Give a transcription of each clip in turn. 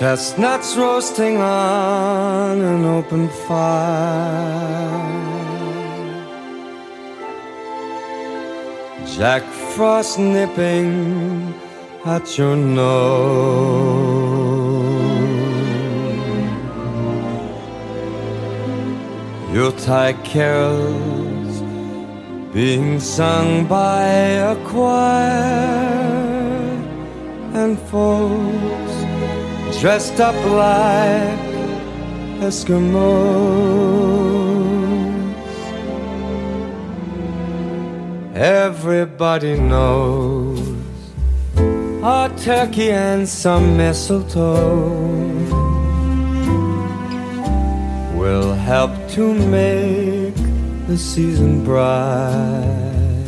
Chestnuts roasting on an open fire, Jack Frost nipping at your nose. Yuletide carols being sung by a choir, and folks dressed up like Eskimos. Everybody knows a turkey and some mistletoe will help to make the season bright.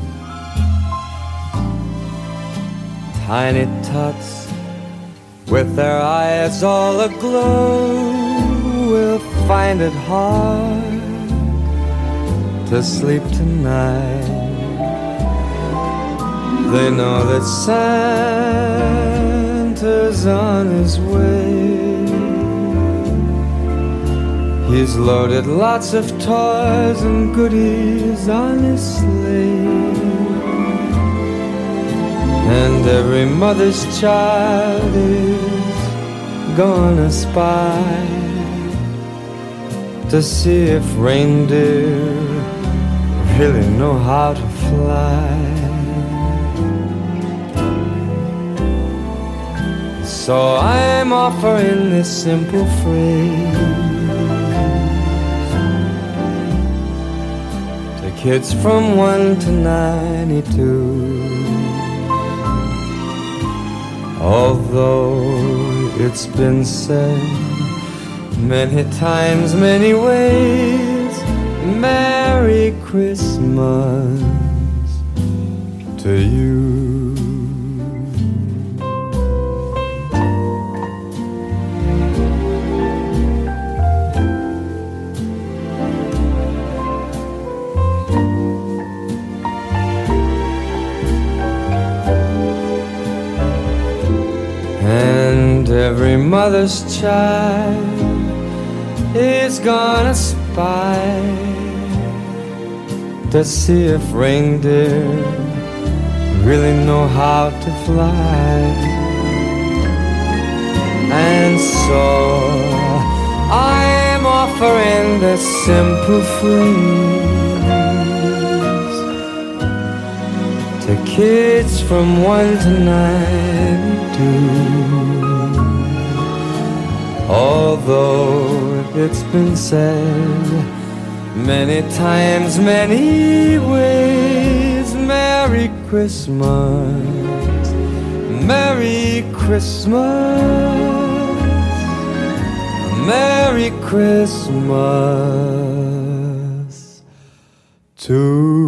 Tiny tots with their eyes all aglow will find it hard to sleep tonight. They know that Santa's on his way. He's loaded lots of toys and goodies on his sleigh, and every mother's child is gonna spy to see if reindeer really know how to fly. So I'm offering this simple phrase to kids from 1 to 92. Although it's been said many times, many ways, Merry Christmas to you. And every mother's child is gonna spy to see if reindeer really know how to fly. And so I'm offering this simple phrase to kids from 1 to 92. Although it's been said many times, many ways, Merry Christmas, Merry Christmas, Merry Christmas to